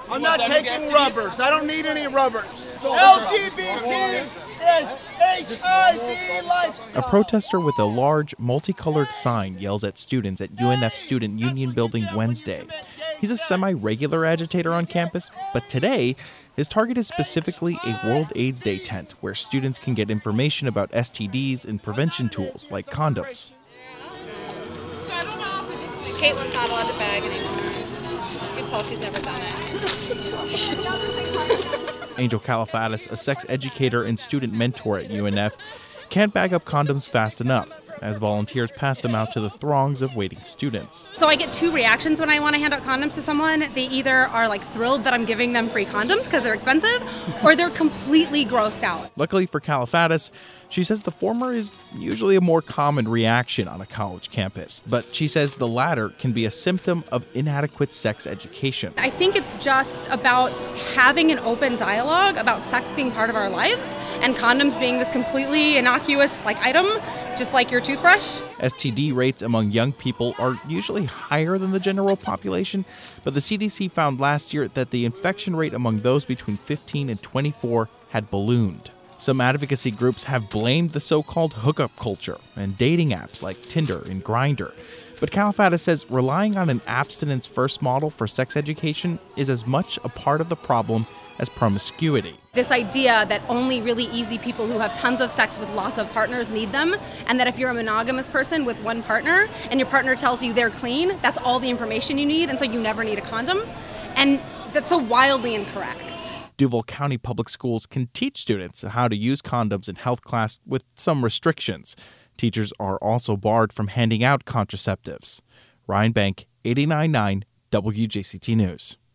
I'm not taking rubbers. I don't need any rubbers. LGBT is HIV life. A protester with a large, multicolored sign yells at students at UNF Student Union Building Wednesday. He's a semi-regular agitator on campus, but today, his target is specifically a World AIDS Day tent where students can get information about STDs and prevention tools like condoms. So I don't know if it just Caitlin's not allowed to bag anymore. You can tell she's never done it. Angel Califatis, a sex educator and student mentor at UNF, can't bag up condoms fast enough as volunteers pass them out to the throngs of waiting students. So I get two reactions when I want to hand out condoms to someone. They either are thrilled that I'm giving them free condoms because they're expensive, or they're completely grossed out. Luckily for Califatis, she says the former is usually a more common reaction on a college campus, but she says the latter can be a symptom of inadequate sex education. I think it's just about having an open dialogue about sex being part of our lives and condoms being this completely innocuous item, just like your toothbrush. STD rates among young people are usually higher than the general population, but the CDC found last year that the infection rate among those between 15 and 24 had ballooned. Some advocacy groups have blamed the so-called hookup culture and dating apps like Tinder and Grindr. But Califatis says relying on an abstinence-first model for sex education is as much a part of the problem as promiscuity. This idea that only really easy people who have tons of sex with lots of partners need them, and that if you're a monogamous person with one partner and your partner tells you they're clean, that's all the information you need, and so you never need a condom. And that's so wildly incorrect. Duval County Public Schools can teach students how to use condoms in health class with some restrictions. Teachers are also barred from handing out contraceptives. Ryan Bank, 89.9 WJCT News.